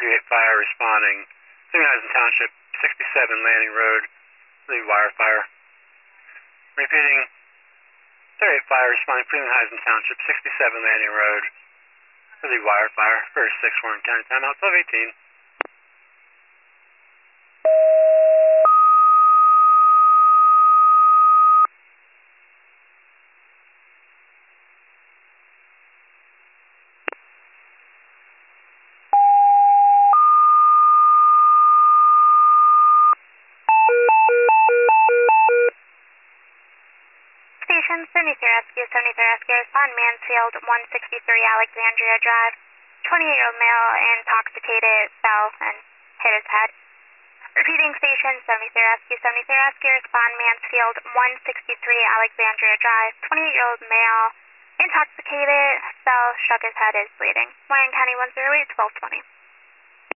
38 fire responding. Cleveland Heights Township, 67 Landing Road, lead wire fire. Repeating, 38 fire responding, Cleveland Heights Township, 67 Landing Road, lead wire fire. First 6 Warren County timeout, 12:18. Station 73 Rescue, 73 Rescue, respond Mansfield, 163 Alexandria Drive. 28-year-old male intoxicated fell and hit his head. Repeating, Station 73 Rescue, 73 Rescue, respond Mansfield, 163 Alexandria Drive. 28-year-old male intoxicated fell, struck his head, is bleeding. Warren County 108, 1220.